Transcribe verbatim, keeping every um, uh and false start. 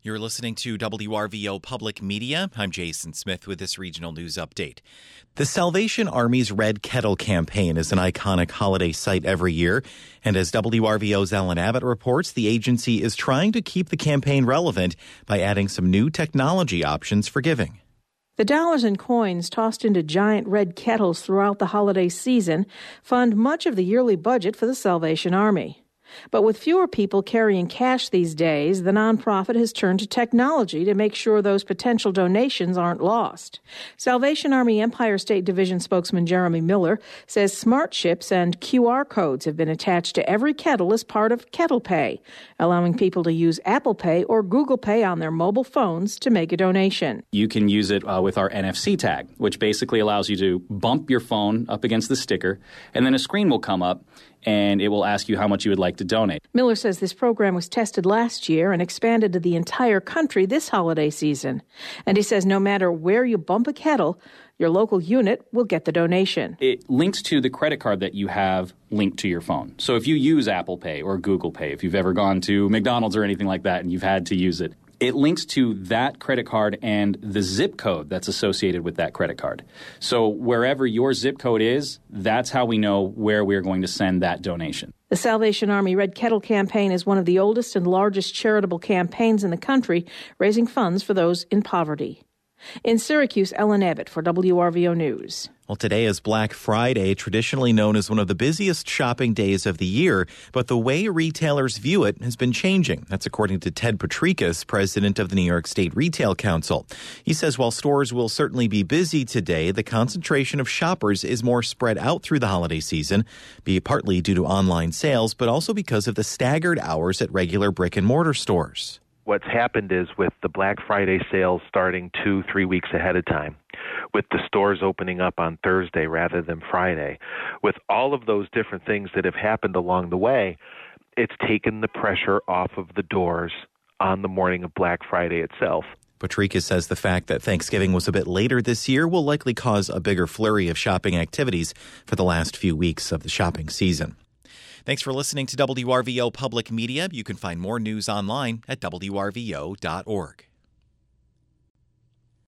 You're listening to W R V O Public Media. I'm Jason Smith with this regional news update. The Salvation Army's Red Kettle campaign is an iconic holiday sight every year. And as W R V O's Ellen Abbott reports, the agency is trying to keep the campaign relevant by adding some new technology options for giving. The dollars and coins tossed into giant red kettles throughout the holiday season fund much of the yearly budget for the Salvation Army. But with fewer people carrying cash these days, the nonprofit has turned to technology to make sure those potential donations aren't lost. Salvation Army Empire State Division spokesman Jeremy Miller says smart chips and Q R codes have been attached to every kettle as part of Kettle Pay, allowing people to use Apple Pay or Google Pay on their mobile phones to make a donation. You can use it uh, with our N F C tag, which basically allows you to bump your phone up against the sticker, and then a screen will come up and it will ask you how much you would like to donate. Miller says this program was tested last year and expanded to the entire country this holiday season. And he says no matter where you bump a kettle, your local unit will get the donation. It links to the credit card that you have linked to your phone. So if you use Apple Pay or Google Pay, if you've ever gone to McDonald's or anything like that and you've had to use it, it links to that credit card and the zip code that's associated with that credit card. So wherever your zip code is, that's how we know where we're going to send that donation. The Salvation Army Red Kettle campaign is one of the oldest and largest charitable campaigns in the country, raising funds for those in poverty. In Syracuse, Ellen Abbott for W R V O News. Well, today is Black Friday, traditionally known as one of the busiest shopping days of the year, but the way retailers view it has been changing. That's according to Ted Patrikas, president of the New York State Retail Council. He says while stores will certainly be busy today, the concentration of shoppers is more spread out through the holiday season, be partly due to online sales, but also because of the staggered hours at regular brick and mortar stores. What's happened is with the Black Friday sales starting two, three weeks ahead of time, with the stores opening up on Thursday rather than Friday, with all of those different things that have happened along the way, it's taken the pressure off of the doors on the morning of Black Friday itself. Patrikas says the fact that Thanksgiving was a bit later this year will likely cause a bigger flurry of shopping activities for the last few weeks of the shopping season. Thanks for listening to W R V O Public Media. You can find more news online at W R V O dot org.